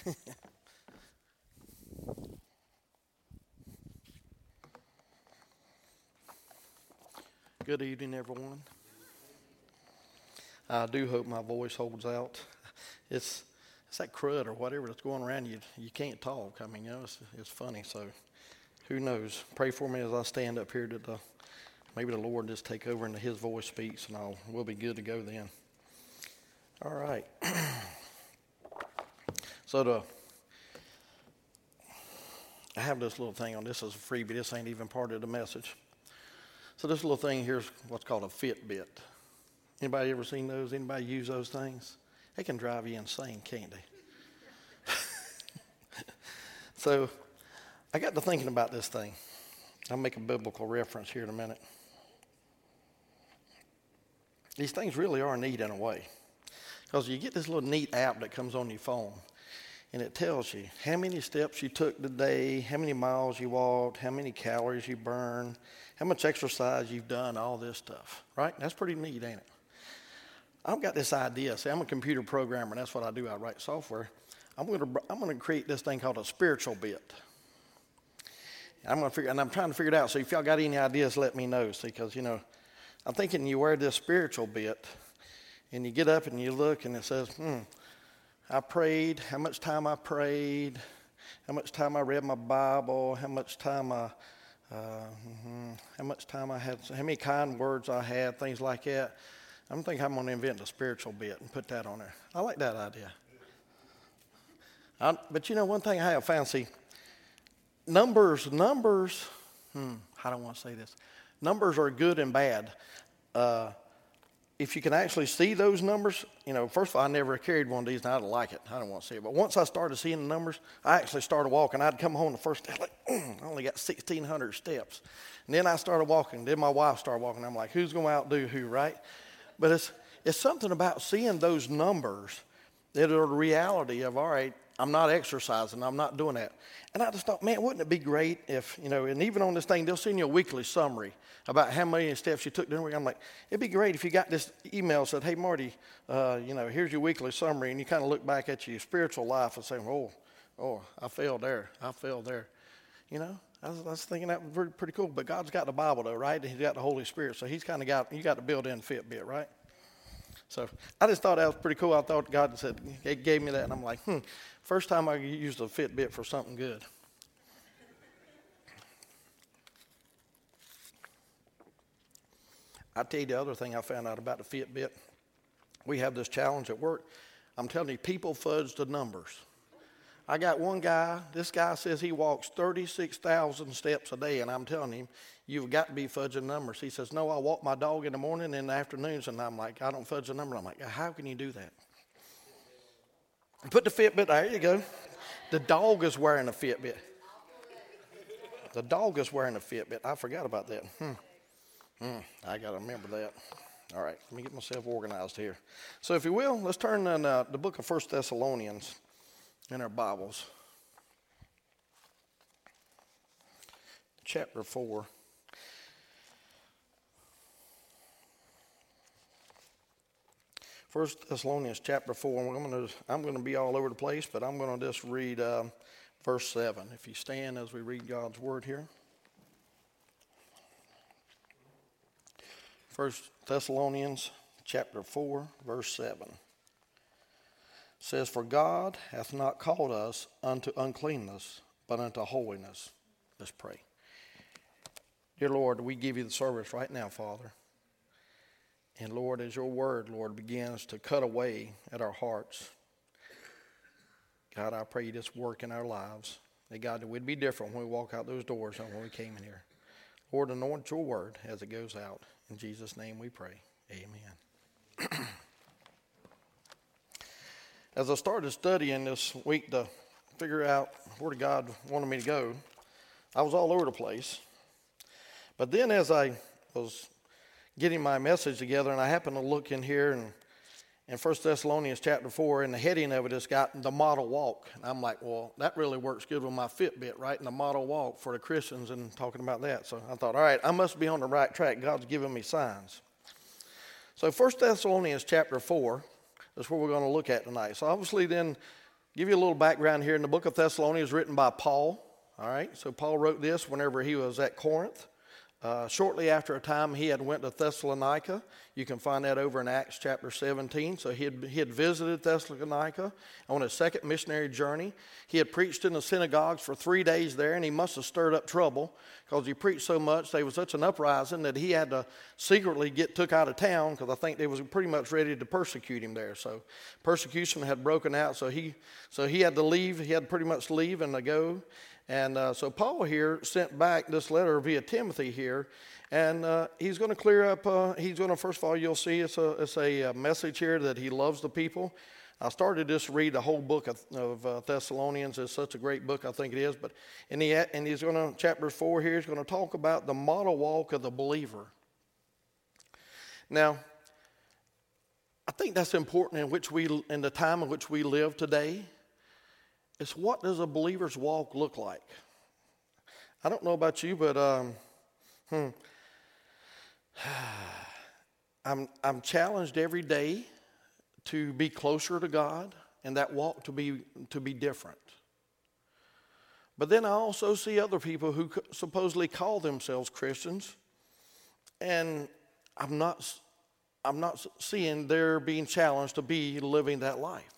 Good evening, everyone. I do hope my voice holds out. It's that crud or whatever that's going around you. You can't talk. I mean, it's funny. So who knows? Pray for me as I stand up here that maybe the Lord just take over and His voice speaks, and we'll be good to go then. All right. So I have this little thing on this as a freebie. This ain't even part of the message. So this little thing here is what's called a Fitbit. Anybody ever seen those? Anybody use those things? They can drive you insane, can't they? So I got to thinking about this thing. I'll make a biblical reference here in a minute. These things really are neat in a way. Because you get this little neat app that comes on your phone. And it tells you how many steps you took today, how many miles you walked, how many calories you burned, how much exercise you've done, all this stuff. Right? That's pretty neat, ain't it? I've got this idea. See, I'm a computer programmer, and that's what I do. I write software. I'm going to create this thing called a spiritual bit. I'm trying to figure it out. So if y'all got any ideas, let me know. See, because, I'm thinking you wear this spiritual bit, and you get up and you look, and it says, I prayed, how much time I prayed, how much time I read my Bible, how much time I had, how many kind words I had, things like that. I'm thinking I'm going to invent a spiritual bit and put that on there. I like that idea. But one thing I have found, see, numbers, I don't want to say this. Numbers are good and bad. If you can actually see those numbers, first of all, I never carried one of these, and I don't like it. I don't want to see it. But once I started seeing the numbers, I actually started walking. I'd come home the first day, I only got 1,600 steps. And then I started walking. Then my wife started walking. I'm like, who's going to outdo who, right? But it's something about seeing those numbers that are the reality of, all right, I'm not exercising, I'm not doing that. And I just thought, man, wouldn't it be great if, and even on this thing, they'll send you a weekly summary about how many steps you took during the week. I'm like, it'd be great if you got this email that said, hey, Marty, here's your weekly summary, and you kind of look back at your spiritual life and say, oh, I failed there. I was thinking that was pretty cool. But God's got the Bible, though, right? And He's got the Holy Spirit, so He's kind of got, you got the built-in Fitbit, right? So I just thought that was pretty cool. I thought God said, He gave me that, and I'm like, first time I used a Fitbit for something good. I'll tell you the other thing I found out about the Fitbit. We have this challenge at work. I'm telling you, people fudge the numbers. I got one guy, this guy says he walks 36,000 steps a day, and I'm telling him, you've got to be fudging numbers. He says, no, I walk my dog in the morning and in the afternoons, and I'm like, I don't fudge the number. I'm like, how can you do that? Put the Fitbit, there you go. The dog is wearing a Fitbit. The dog is wearing a Fitbit. I forgot about that. I got to remember that. All right, let me get myself organized here. So if you will, let's turn in the book of 1 Thessalonians in our Bibles. Chapter 4. First Thessalonians chapter 4. I'm going to be all over the place, but I'm going to just read verse 7. If you stand as we read God's word here. First Thessalonians chapter 4, verse 7. Says, for God hath not called us unto uncleanness, but unto holiness. Let's pray. Dear Lord, we give you the service right now, Father. And Lord, as your word, Lord, begins to cut away at our hearts, God, I pray you just work in our lives. That God, that we'd be different when we walk out those doors than when we came in here. Lord, anoint your word as it goes out. In Jesus' name we pray. Amen. As I started studying this week to figure out where God wanted me to go, I was all over the place. But then as I was getting my message together, and I happened to look in here, and in 1 Thessalonians chapter 4, and the heading of it has got the model walk. And I'm like, well, that really works good with my Fitbit, right? And the model walk for the Christians and talking about that. So I thought, all right, I must be on the right track. God's giving me signs. So 1 Thessalonians chapter 4 is where we're going to look at tonight. So obviously then give you a little background here. In the book of Thessalonians, written by Paul. All right, so Paul wrote this whenever he was at Corinth. Shortly after a time, he had went to Thessalonica. You can find that over in Acts chapter 17. So he had visited Thessalonica on his second missionary journey. He had preached in the synagogues for 3 days there, and he must have stirred up trouble because he preached so much. There was such an uprising that he had to secretly get took out of town because I think they was pretty much ready to persecute him there. So persecution had broken out, so he had to leave. He had to pretty much leave and to go. And so Paul here sent back this letter via Timothy here, and he's going to clear up, first of all, you'll see it's a message here that he loves the people. I started just to read the whole book of Thessalonians. It's such a great book, I think it is. But he's going to, chapter 4 here, he's going to talk about the model walk of the believer. Now, I think that's important in the time in which we live today. It's what does a believer's walk look like? I don't know about you, but I'm challenged every day to be closer to God and that walk to be different. But then I also see other people who supposedly call themselves Christians, and I'm not seeing they're being challenged to be living that life.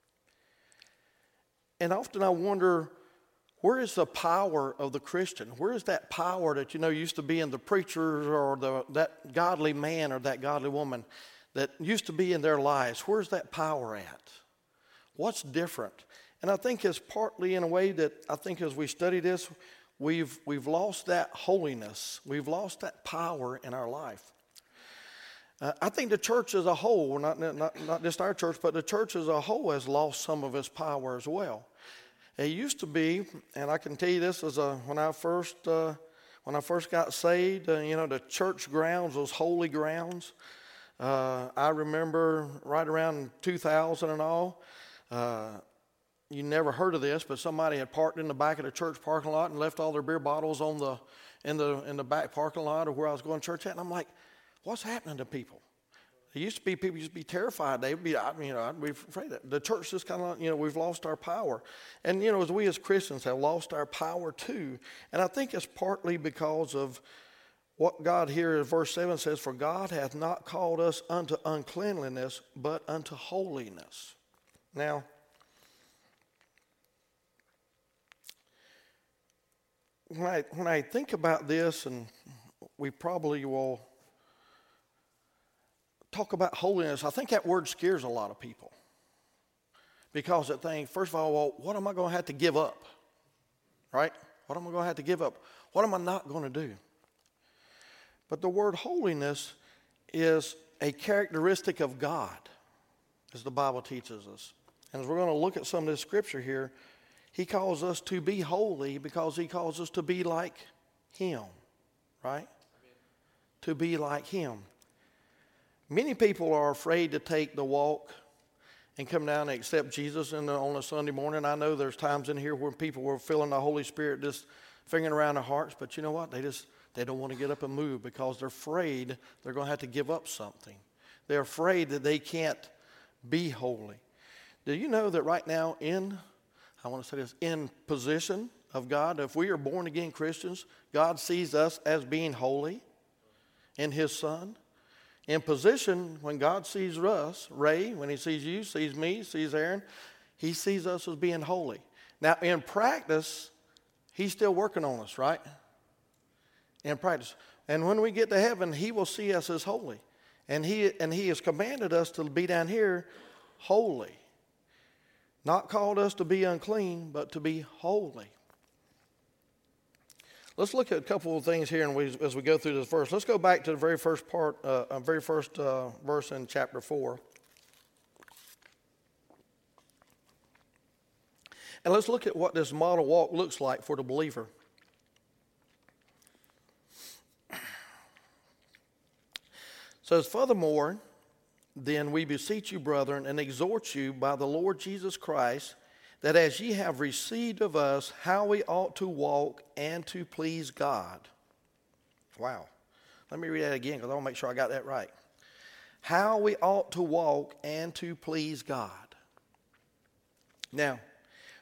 And often I wonder, where is the power of the Christian? Where is that power that, used to be in the preachers or that godly man or that godly woman that used to be in their lives? Where's that power at? What's different? And I think it's partly in a way that I think as we study this, we've lost that holiness. We've lost that power in our life. I think the church as a whole, not just our church, but the church as a whole has lost some of its power as well. It used to be, and I can tell you this, when I first got saved, the church grounds, those holy grounds. I remember right around 2000 and all. You never heard of this, but somebody had parked in the back of the church parking lot and left all their beer bottles in the back parking lot of where I was going to church at, and I'm like, what's happening to people? There used to be people used to be terrified. I'd be afraid that the church just kind of, we've lost our power. And, as we as Christians have lost our power too. And I think it's partly because of what God here in verse 7 says, for God hath not called us unto uncleanliness, but unto holiness. Now, when I think about this, and we probably will talk about holiness, I think that word scares a lot of people. Because they think, first of all, well, what am I going to have to give up? Right? What am I going to have to give up? What am I not going to do? But the word holiness is a characteristic of God, as the Bible teaches us. And as we're going to look at some of this scripture here, he calls us to be holy because he calls us to be like him. Right? Amen. To be like him. Many people are afraid to take the walk and come down and accept Jesus on a Sunday morning. I know there's times in here where people were feeling the Holy Spirit just fingering around their hearts, but you know what? They don't want to get up and move because they're afraid they're going to have to give up something. They're afraid that they can't be holy. Do you know that right now in position of God, if we are born again Christians, God sees us as being holy in his Son? In position, when God sees us, Ray, when he sees you, sees me, sees Aaron, he sees us as being holy. Now, in practice, he's still working on us, right? In practice. And when we get to heaven, he will see us as holy. And he has commanded us to be down here holy. Not called us to be unclean, but to be holy. Let's look at a couple of things here as we go through this verse. Let's go back to the very first verse in chapter 4. And let's look at what this model walk looks like for the believer. It says, furthermore, then we beseech you, brethren, and exhort you by the Lord Jesus Christ, that as ye have received of us how we ought to walk and to please God. Wow. Let me read that again because I want to make sure I got that right. How we ought to walk and to please God. Now,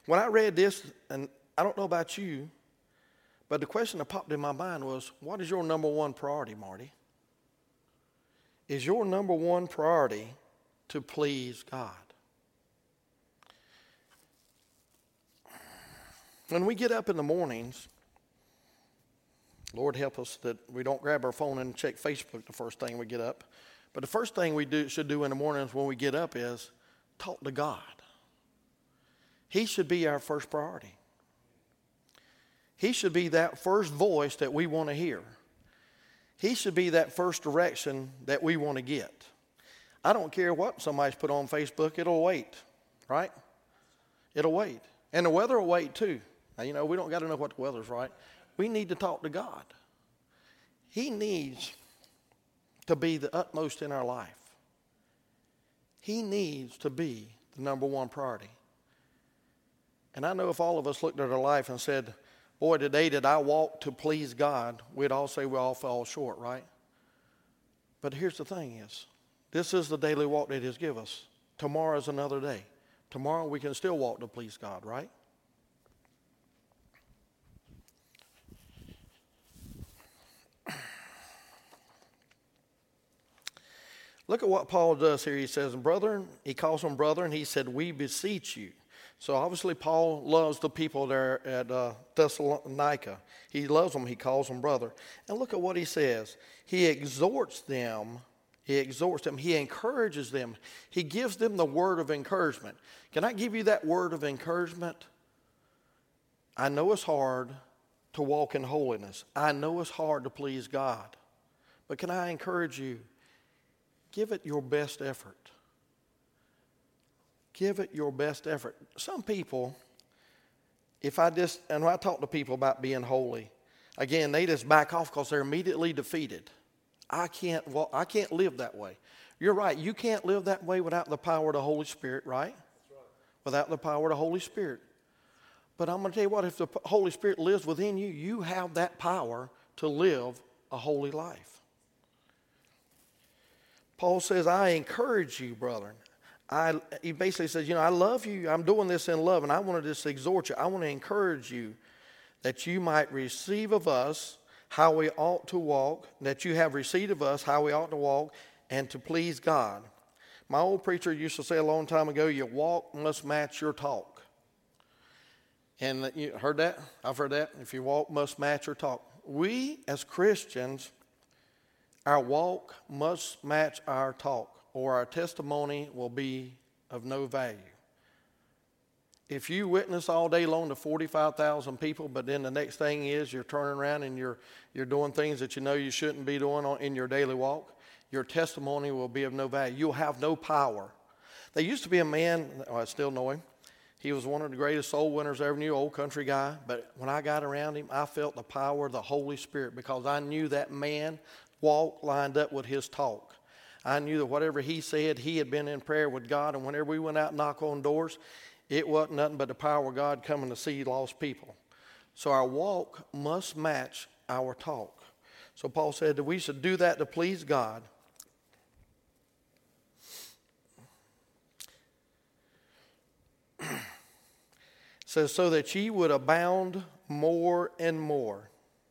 When I read this, and I don't know about you, but the question that popped in my mind was, what is your number one priority, Marty? Is your number one priority to please God? When we get up in the mornings, Lord help us that we don't grab our phone and check Facebook the first thing we get up. But the first thing we should do in the mornings when we get up is talk to God. He should be our first priority. He should be that first voice that we want to hear. He should be that first direction that we want to get. I don't care what somebody's put on Facebook, it'll wait, right? It'll wait. And the weather will wait too. Now, we don't got to know what the weather's right. We need to talk to God. He needs to be the utmost in our life. He needs to be the number one priority. And I know if all of us looked at our life and said, boy, today did I walk to please God, we'd all say we all fall short, right? But here's the thing is, this is the daily walk that He's given us. Tomorrow is another day. Tomorrow we can still walk to please God, right? Look at what Paul does here. He says, brethren, he calls them brethren. He said, we beseech you. So obviously Paul loves the people there at Thessalonica. He loves them. He calls them brother. And look at what he says. He exhorts them. He encourages them. He gives them the word of encouragement. Can I give you that word of encouragement? I know it's hard to walk in holiness. I know it's hard to please God. But can I encourage you? Give it your best effort. Give it your best effort. Some people, and when I talk to people about being holy, again, they just back off because they're immediately defeated. I can't live that way. You're right. You can't live that way without the power of the Holy Spirit, right? That's right. Without the power of the Holy Spirit. But I'm going to tell you what, if the Holy Spirit lives within you, you have that power to live a holy life. Paul says, I encourage you, brethren. He basically says, I love you. I'm doing this in love, and I want to just exhort you. I want to encourage you that you might receive of us how we ought to walk, that you have received of us how we ought to walk, and to please God. My old preacher used to say a long time ago, your walk must match your talk. And you heard that? I've heard that. If your walk must match your talk. We, as Christians, our walk must match our talk, or our testimony will be of no value. If you witness all day long to 45,000 people, but then the next thing is you're turning around and you're doing things that you know you shouldn't be doing in your daily walk, your testimony will be of no value. You'll have no power. There used to be a man, I still know him. He was one of the greatest soul winners I ever knew, old country guy. But when I got around him, I felt the power of the Holy Spirit because I knew that man walk lined up with his talk. I knew that whatever he said, he had been in prayer with God, and whenever we went out and knocked on doors, it wasn't nothing but the power of God coming to see lost people. So our walk must match our talk. So Paul said that we should do that to please God. It says, so that ye would abound more and more.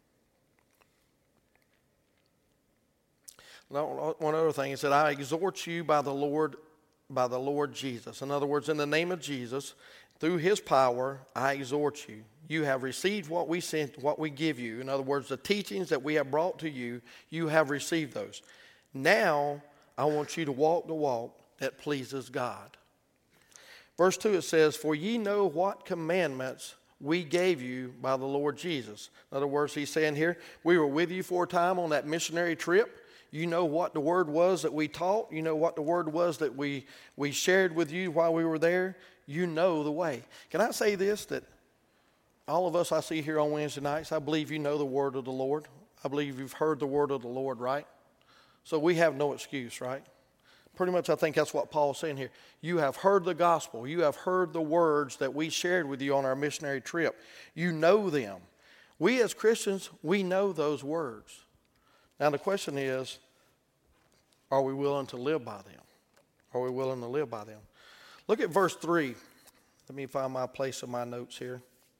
One other thing, he said, I exhort you by the Lord Jesus. In other words, in the name of Jesus, through his power, I exhort you. You have received what we sent, what we give you. In other words, the teachings that we have brought to you, you have received those. Now, I want you to walk the walk that pleases God. Verse 2, it says, for ye know what commandments we gave you by the Lord Jesus. In other words, he's saying here, we were with you for a time on that missionary trip. You know what the word was that we taught. You know what the word was that we shared with you while we were there. You know the way. Can I say this, that all of us I see here on Wednesday nights, I believe you know the word of the Lord. I believe you've heard the word of the Lord, right? So we have no excuse, right? Pretty much I think that's what Paul's saying here. You have heard the gospel. You have heard the words that we shared with you on our missionary trip. You know them. We as Christians, we know those words. Now the question is, are we willing to live by them? Are we willing to live by them? Look at verse 3. Let me find my place in my notes here.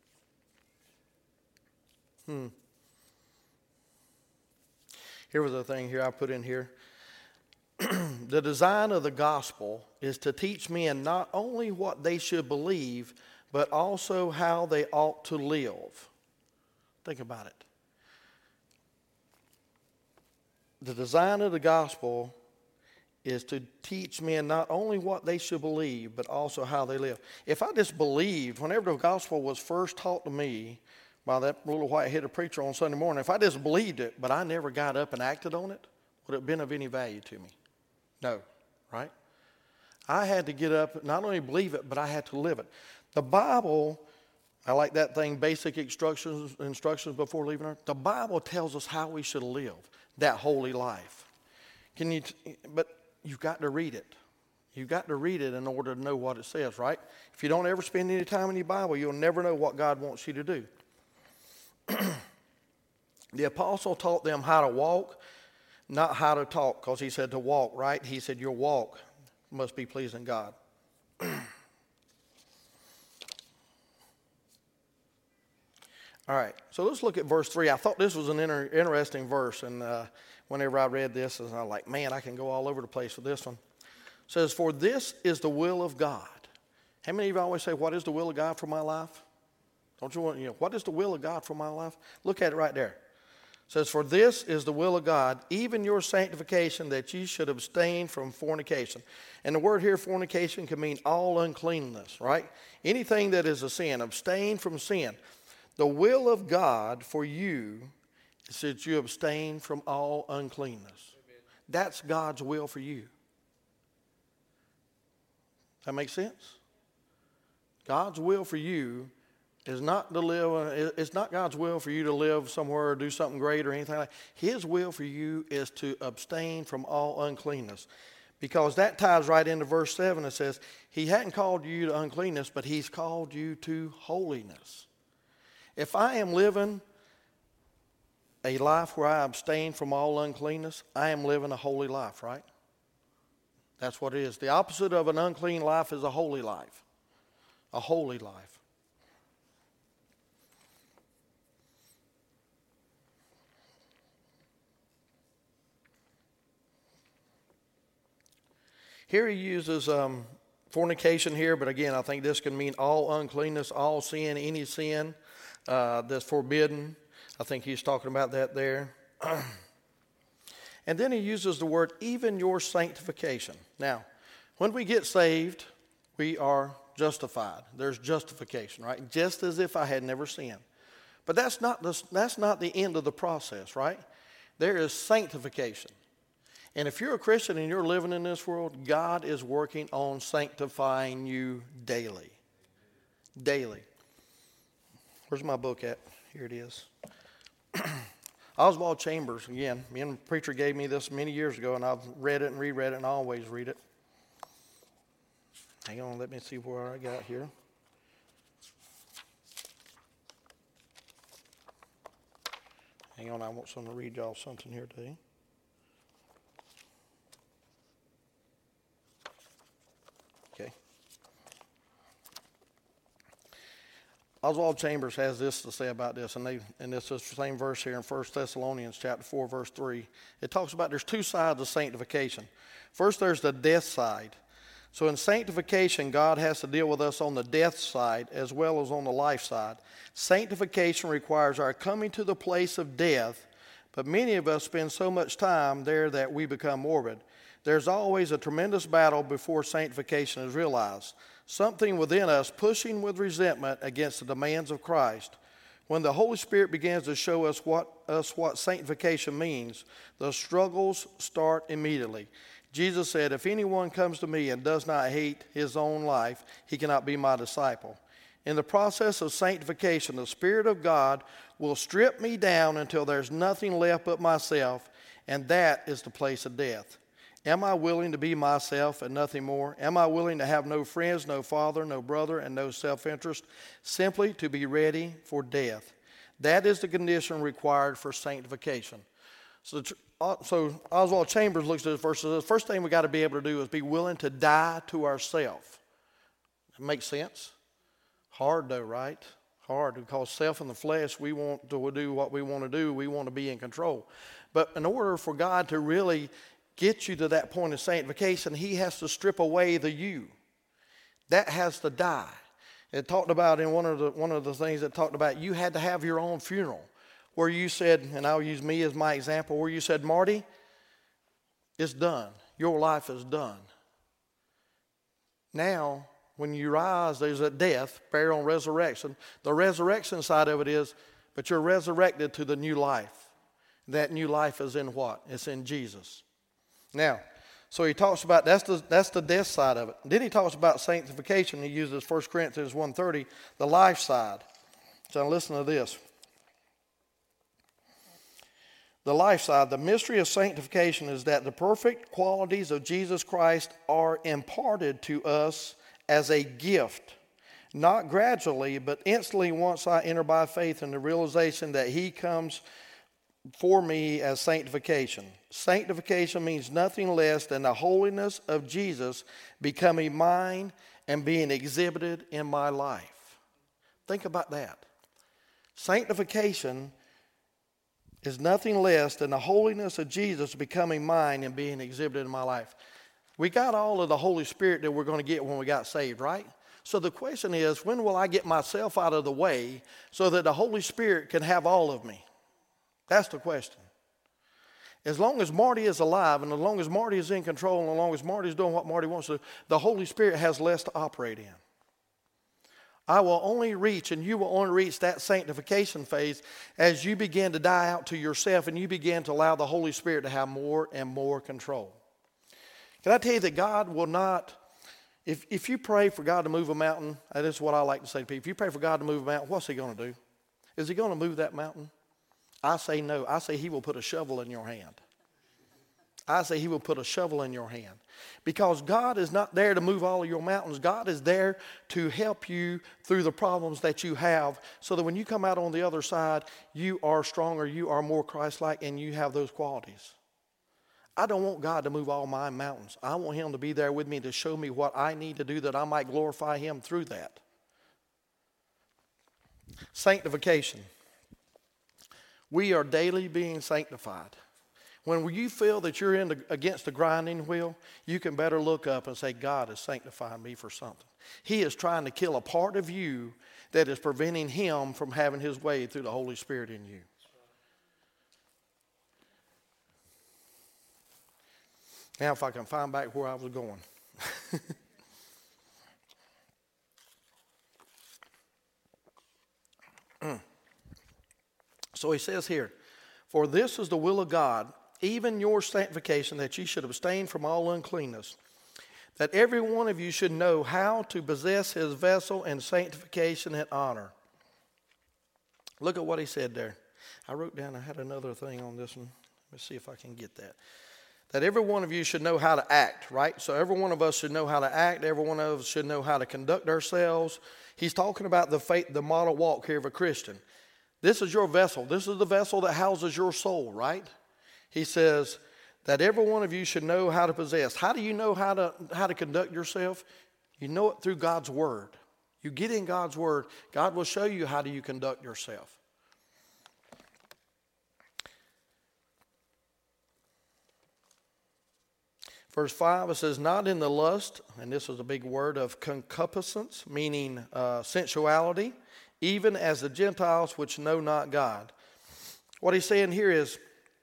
Here was the thing here I put in here. The design of the gospel is to teach men not only what they should believe, but also how they ought to live. Think about it. The design of the gospel is to teach men not only what they should believe, but also how they live. If I just believed, whenever the gospel was first taught to me by that little white-headed preacher on Sunday morning, if I just believed it, but I never got up and acted on it, would it have been of any value to me? No, right? I had to get up, not only believe it, but I had to live it. The Bible, I like that thing, basic instructions before leaving Earth. The Bible tells us how we should live that holy life. But you've got to read it. You've got to read it in order to know what it says, right? If you don't ever spend any time in your Bible, you'll never know what God wants you to do. The apostle taught them how to walk, not how to talk, because he said to walk, right? He said your walk must be pleasing God. All right, so let's look at verse 3. I thought this was an interesting verse, and whenever I read this, I was like, man, I can go all over the place with this one. It says, for this is the will of God. How many of you always say, what is the will of God for my life? Don't you want, what is the will of God for my life? Look at it right there. It says, for this is the will of God, even your sanctification, that ye should abstain from fornication. And the word here, fornication, can mean all uncleanness, right? Anything that is a sin, abstain from sin. The will of God for you is that you abstain from all uncleanness. Amen. That's God's will for you. That makes sense? God's will for you is not to live, it's not God's will for you to live somewhere or do something great or anything like that. His will for you is to abstain from all uncleanness. Because that ties right into verse 7. It says, he hadn't called you to uncleanness, but he's called you to holiness. If I am living a life where I abstain from all uncleanness, I am living a holy life, right? That's what it is. The opposite of an unclean life is a holy life. A holy life. Here he uses fornication here, but again, I think this can mean all uncleanness, all sin, any sin that's forbidden. I think he's talking about that there. And then he uses the word, even your sanctification. Now, when we get saved, we are justified. There's justification, right? Just as if I had never sinned. But that's not the end of the process, right? There is sanctification. And if you're a Christian and you're living in this world, God is working on sanctifying you daily. Daily. Where's my book at? Here it is. Oswald Chambers, again, me and the preacher gave me this many years ago, and I've read it and reread it and I always read it. Hang on, let me see where I got here. Hang on, I want someone to read y'all something here today. Okay. Oswald Chambers has this to say about this, and this is the same verse here in 1 Thessalonians chapter 4, verse 3. It talks about there's two sides of sanctification. First, there's the death side. So in sanctification, God has to deal with us on the death side as well as on the life side. Sanctification requires our coming to the place of death, but many of us spend so much time there that we become morbid. There's always a tremendous battle before sanctification is realized. Something within us pushing with resentment against the demands of Christ. When the Holy Spirit begins to show us what sanctification means, the struggles start immediately. Jesus said, if anyone comes to me and does not hate his own life, he cannot be my disciple. In the process of sanctification, the Spirit of God will strip me down until there's nothing left but myself, and that is the place of death. Am I willing to be myself and nothing more? Am I willing to have no friends, no father, no brother, and no self-interest, simply to be ready for death? That is the condition required for sanctification. So Oswald Chambers looks at this verse. The first thing we got to be able to do is be willing to die to ourselves. Makes sense? Hard though, right? Hard, because self and the flesh, we want to do what we want to do. We want to be in control. But in order for God to really get you to that point of sanctification, he has to strip away the you. That has to die. It talked about in one of the things that talked about, you had to have your own funeral, where you said, and I'll use me as my example, where you said, Marty, it's done. Your life is done. Now, when you rise, there's a death, burial, and resurrection. The resurrection side of it is, but you're resurrected to the new life. That new life is in what? It's in Jesus. Now, so he talks about, that's the death side of it. Then he talks about sanctification. He uses 1 Corinthians 1:30, the life side. So listen to this. The life side, the mystery of sanctification is that the perfect qualities of Jesus Christ are imparted to us as a gift, not gradually, but instantly once I enter by faith in the realization that he comes for me as sanctification. Sanctification means nothing less than the holiness of Jesus becoming mine and being exhibited in my life. Think about that. Sanctification is nothing less than the holiness of Jesus becoming mine and being exhibited in my life. We got all of the Holy Spirit that we're going to get when we got saved, right? So the question is, when will I get myself out of the way so that the Holy Spirit can have all of me? That's the question. As long as Marty is alive, and as long as Marty is in control, and as long as Marty is doing what Marty wants to do, the Holy Spirit has less to operate in. I will only reach, and you will only reach that sanctification phase as you begin to die out to yourself and you begin to allow the Holy Spirit to have more and more control. Can I tell you that God will not, if you pray for God to move a mountain, that is what I like to say to people. If you pray for God to move a mountain, what's he going to do? Is he going to move that mountain? I say no. I say he will put a shovel in your hand. I say he will put a shovel in your hand. Because God is not there to move all of your mountains. God is there to help you through the problems that you have so that when you come out on the other side, you are stronger, you are more Christ-like, and you have those qualities. I don't want God to move all my mountains. I want him to be there with me to show me what I need to do that I might glorify him through that. Sanctification. We are daily being sanctified. When you feel that you're against the grinding wheel, you can better look up and say, God is sanctifying me for something. He is trying to kill a part of you that is preventing him from having his way through the Holy Spirit in you. Now, if I can find back where I was going. So he says here, for this is the will of God, even your sanctification, that ye should abstain from all uncleanness, that every one of you should know how to possess his vessel in sanctification and honor. Look at what he said there. I wrote down, I had another thing on this one. Let me see if I can get that. That every one of you should know how to act, right? So every one of us should know how to act. Every one of us should know how to conduct ourselves. He's talking about the faith, the model walk here of a Christian. This is your vessel. This is the vessel that houses your soul, right? He says that every one of you should know how to possess. How do you know how to conduct yourself? You know it through God's word. You get in God's word. God will show you how do you conduct yourself. Verse 5, it says, not in the lust, and this is a big word, of concupiscence, meaning sensuality, even as the Gentiles which know not God. What he's saying here is,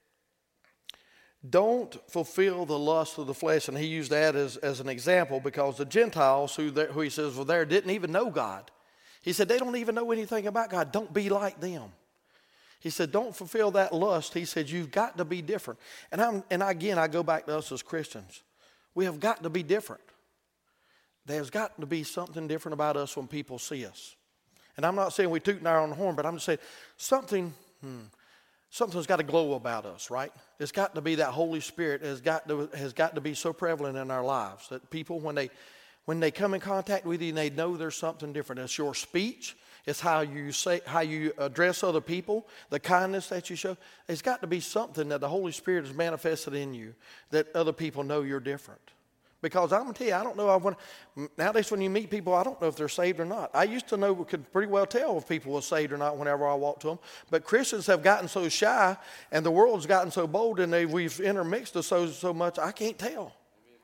don't fulfill the lust of the flesh. And he used that as an example because the Gentiles who he says were there didn't even know God. He said, they don't even know anything about God. Don't be like them. He said, don't fulfill that lust. He said, you've got to be different. And again, I go back to us as Christians. We have got to be different. There's got to be something different about us when people see us. And I'm not saying we tooting our own horn, but I'm just saying something's got to glow about us, right? It's got to be that Holy Spirit has got to be so prevalent in our lives that people, when they come in contact with you, they know there's something different. It's your speech. It's how you address other people, the kindness that you show. It's got to be something that the Holy Spirit has manifested in you that other people know you're different. Because I'm going to tell you, I don't know. Nowadays when you meet people, I don't know if they're saved or not. I used to know, could pretty well tell if people were saved or not whenever I walked to them. But Christians have gotten so shy, and the world's gotten so bold, and we've intermixed us so much, I can't tell.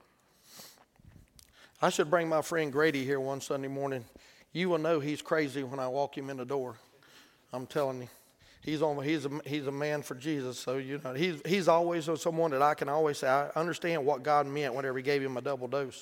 I should bring my friend Grady here one Sunday morning. You will know he's crazy when I walk him in the door. I'm telling you. He's a man for Jesus, so you know he's always someone that I can always say I understand what God meant whenever He gave him a double dose.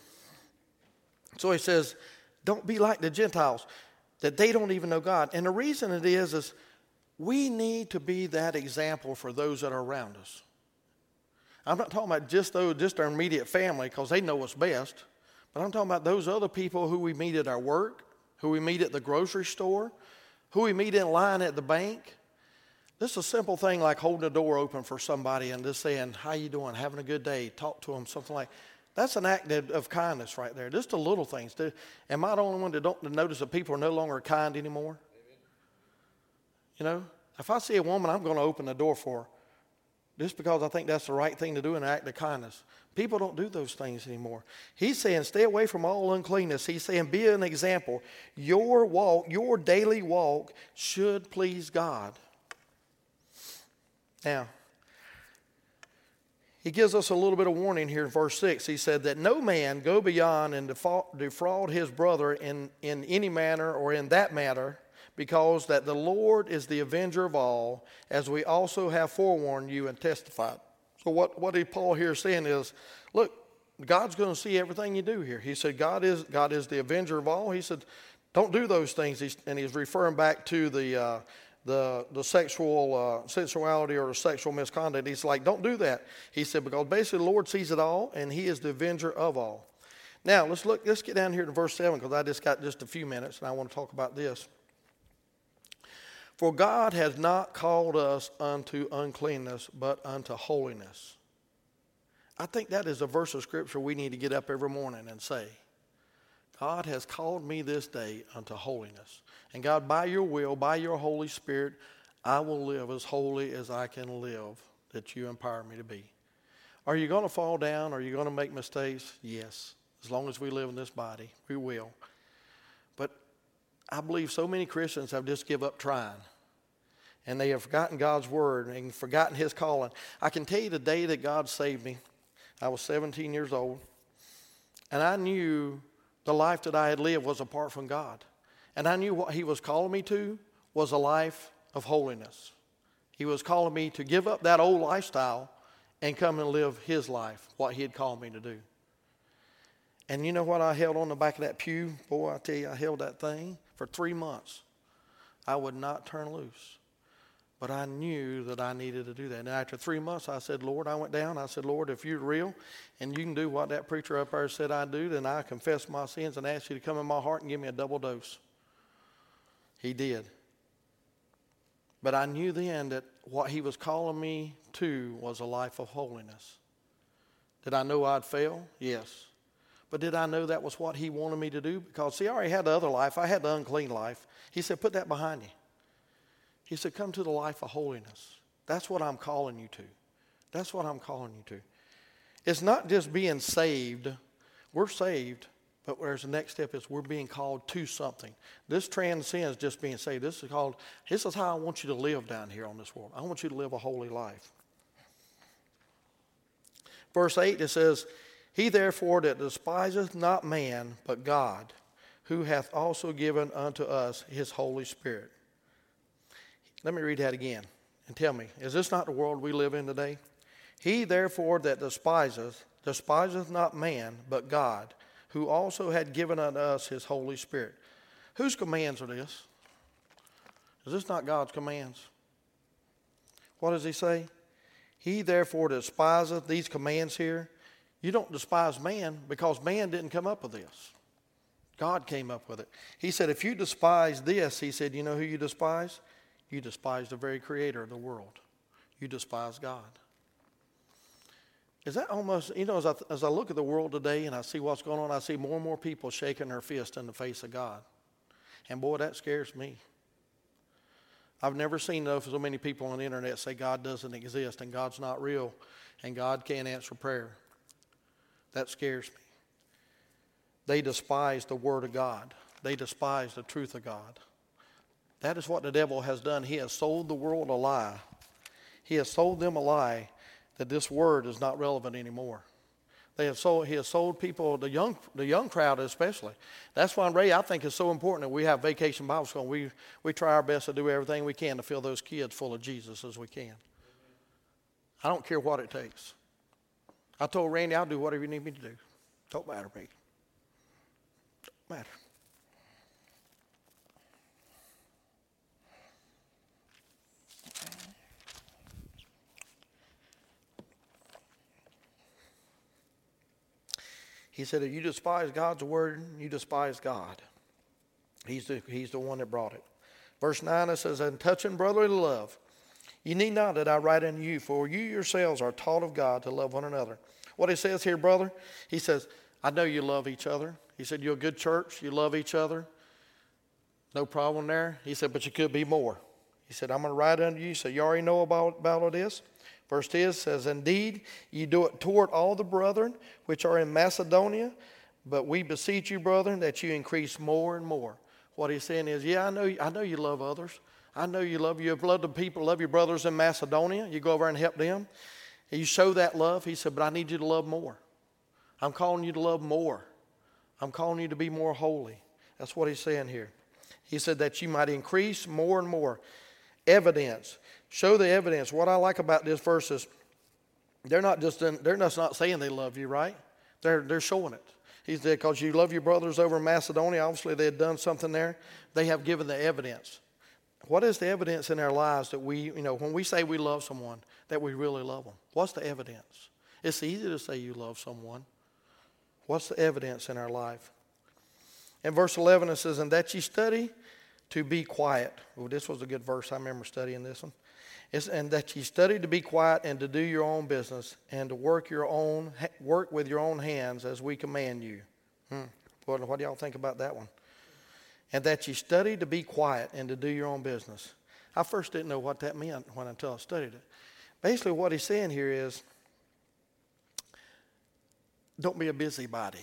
So he says, don't be like the Gentiles, that they don't even know God. And the reason it is we need to be that example for those that are around us. I'm not talking about just our immediate family because they know what's best, but I'm talking about those other people who we meet at our work, who we meet at the grocery store, who we meet in line at the bank. This is a simple thing like holding the door open for somebody and just saying, how you doing, having a good day, talk to them, something like that. That's an act of kindness right there. Just the little things. Am I the only one that don't notice that people are no longer kind anymore? You know, if I see a woman, I'm going to open the door for her just because I think that's the right thing to do, an act of kindness. People don't do those things anymore. He's saying stay away from all uncleanness. He's saying be an example. Your walk, your daily walk should please God. Now, he gives us a little bit of warning here in verse 6. He said that no man go beyond and defraud his brother in any manner or in that matter, because that the Lord is the avenger of all, as we also have forewarned you and testified. So what Paul here is saying is, look, God's going to see everything you do here. He said God is the avenger of all. He said, don't do those things. And he's referring back to the sexual sensuality or the sexual misconduct. He's like, don't do that. He said, because basically the Lord sees it all, and He is the avenger of all. Now, let's get down here to verse 7, because I just got just a few minutes, and I want to talk about this. For God has not called us unto uncleanness, but unto holiness. I think that is a verse of Scripture we need to get up every morning and say, God has called me this day unto holiness. And God, by your will, by your Holy Spirit, I will live as holy as I can live, that you empower me to be. Are you going to fall down? Are you going to make mistakes? Yes. As long as we live in this body, we will. But I believe so many Christians have just give up trying. And they have forgotten God's word and forgotten His calling. I can tell you the day that God saved me, I was 17 years old. And I knew the life that I had lived was apart from God. And I knew what He was calling me to was a life of holiness. He was calling me to give up that old lifestyle and come and live His life, what He had called me to do. And you know what I held on the back of that pew? Boy, I tell you, I held that thing for 3 months. I would not turn loose. But I knew that I needed to do that. And after 3 months, I said, Lord, I went down. I said, Lord, if you're real and you can do what that preacher up there said I do, then I confess my sins and ask you to come in my heart and give me a double dose. He did. But I knew then that what He was calling me to was a life of holiness. Did I know I'd fail? Yes. But did I know that was what He wanted me to do? Because, see, I already had the other life. I had the unclean life. He said, put that behind you. He said, come to the life of holiness. That's what I'm calling you to. That's what I'm calling you to. It's not just being saved. We're saved, but whereas the next step is we're being called to something. This transcends just being saved. This is how I want you to live down here on this world. I want you to live a holy life. Verse 8, it says, He therefore that despiseth not man, but God, who hath also given unto us His Holy Spirit. Let me read that again and tell me, is this not the world we live in today? He therefore that despiseth not man, but God, who also had given unto us His Holy Spirit. Whose commands are this? Is this not God's commands? What does He say? He therefore despiseth, these commands here. You don't despise man because man didn't come up with this. God came up with it. He said, if you despise this, He said, you know who you despise? You despise the very creator of the world. You despise God. Is that almost, you know, as I look at the world today and I see what's going on, I see more and more people shaking their fist in the face of God. And boy, that scares me. I've never seen so many people on the internet say God doesn't exist and God's not real and God can't answer prayer. That scares me. They despise the Word of God. They despise the truth of God. That is what the devil has done. He has sold the world a lie. He has sold them a lie that this Word is not relevant anymore. He has sold people, the young crowd especially. That's why, Ray, I think it's so important that we have Vacation Bible School. We try our best to do everything we can to fill those kids full of Jesus as we can. I don't care what it takes. I told Randy, I'll do whatever you need me to do. Don't matter to me. Don't matter. He said, if you despise God's word, you despise God. He's the one that brought it. Verse 9, it says, and touching brotherly love, you need not that I write unto you, for you yourselves are taught of God to love one another. What he says here, brother, he says, I know you love each other. He said, you're a good church. You love each other. No problem there. He said, but you could be more. He said, I'm going to write unto you. So you already know about all this. Verse 10 says, indeed, you do it toward all the brethren which are in Macedonia, but we beseech you, brethren, that you increase more and more. What he's saying is, yeah, I know you love others. I know you love the people, love your brothers in Macedonia. You go over and help them. And you show that love. He said, but I need you to love more. I'm calling you to love more. I'm calling you to be more holy. That's what he's saying here. He said that you might increase more and more. Evidence. Show the evidence. What I like about this verse is they're just not saying they love you, right? They're showing it. He said, because you love your brothers over in Macedonia, obviously they had done something there. They have given the evidence. What is the evidence in our lives that we, when we say we love someone, that we really love them? What's the evidence? It's easy to say you love someone. What's the evidence in our life? In verse 11 it says, and that ye study to be quiet. Well, this was a good verse. I remember studying this one. And that ye study to be quiet and to do your own business and to work with your own hands as we command you. What do y'all think about that one? And that ye study to be quiet and to do your own business. I first didn't know what that meant until I studied it. Basically what he's saying here is, don't be a busybody.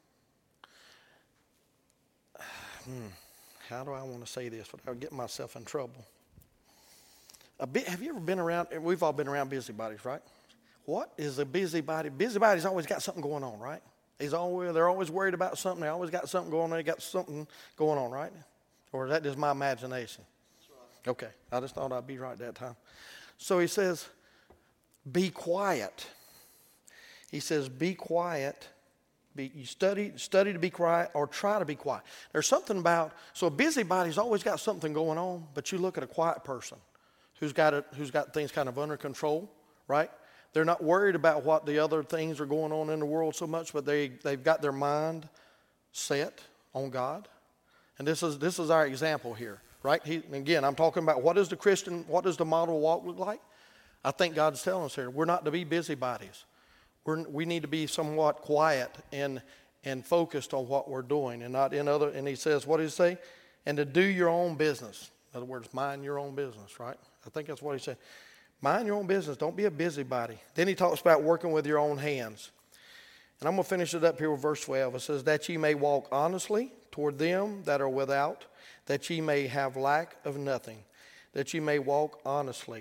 How do I want to say this without getting myself in trouble? Have you ever been around, we've all been around busybodies, right? What is a busybody? Busybody's always got something going on, right? They're always worried about something. They always got something going on. They got something going on, right? Or is that just my imagination? Right. Okay, I just thought I'd be right that time. So he says, be quiet. He says, be quiet. You study to be quiet or try to be quiet. There's something about, so a busybody's always got something going on, but you look at a quiet person who's got things kind of under control, right? They're not worried about what the other things are going on in the world so much, but they've got their mind set on God. And this is our example here, right? Again, I'm talking about what does the model walk look like? I think God's telling us here, we're not to be busybodies. We need to be somewhat quiet and focused on what we're doing and not in other. And he says, what does he say? And to do your own business. In other words, mind your own business, right? I think that's what he said. Mind your own business. Don't be a busybody. Then he talks about working with your own hands. And I'm going to finish it up here with verse 12. It says, that ye may walk honestly toward them that are without, that ye may have lack of nothing, that ye may walk honestly.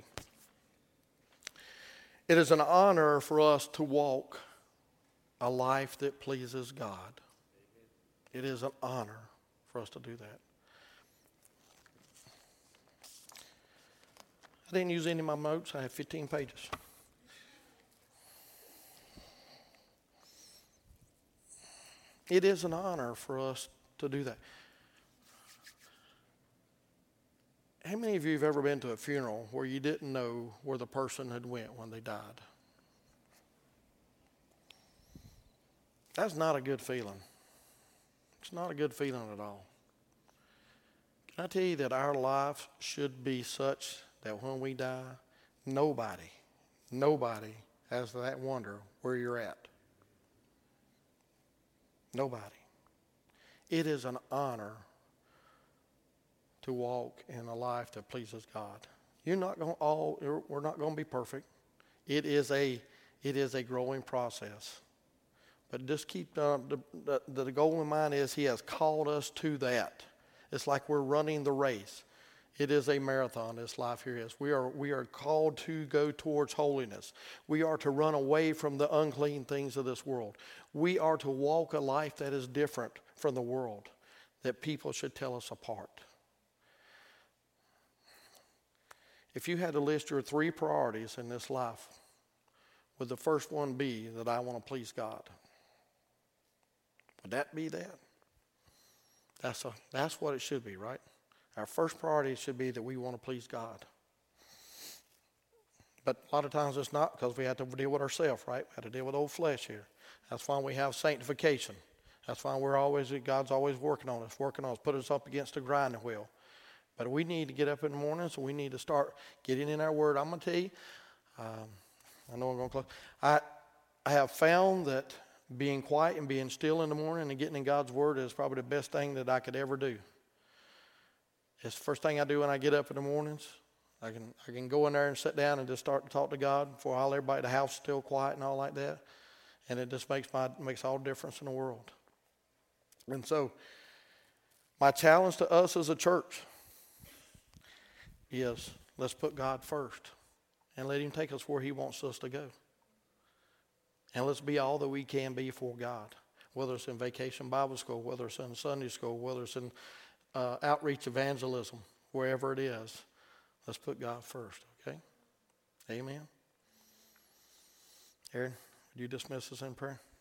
It is an honor for us to walk a life that pleases God. It is an honor for us to do that. I didn't use any of my notes. I have 15 pages. It is an honor for us to do that. How many of you have ever been to a funeral where you didn't know where the person had went when they died? That's not a good feeling. It's not a good feeling at all. Can I tell you that our life should be such that when we die, nobody has that wonder where you're at. Nobody. It is an honor to walk in a life that pleases God. We're not going to be perfect. It is a growing process. But just keep the goal in mind is he has called us to that. It's like we're running the race. It is a marathon, this life here is. We are called to go towards holiness. We are to run away from the unclean things of this world. We are to walk a life that is different from the world, that people should tell us apart. If you had to list your 3 priorities in this life, would the first one be that I want to please God? Would that be that? That's what it should be, right? Our first priority should be that we want to please God. But a lot of times it's not, because we have to deal with ourselves, right? We have to deal with old flesh here. That's why we have sanctification. That's why God's always working on us, put us up against the grinding wheel. But we need to get up in the morning, so we need to start getting in our word. I'm going to tell you, I know I'm going to close. I have found that being quiet and being still in the morning and getting in God's word is probably the best thing that I could ever do. It's the first thing I do when I get up in the mornings. I can go in there and sit down and just start to talk to God before all everybody, the house is still quiet and all like that. And it just makes all the difference in the world. And so my challenge to us as a church is let's put God first and let him take us where he wants us to go. And let's be all that we can be for God, whether it's in Vacation Bible School, whether it's in Sunday school, whether it's in outreach evangelism, wherever it is. Let's put God first, okay? Amen. Aaron, would you dismiss us in prayer?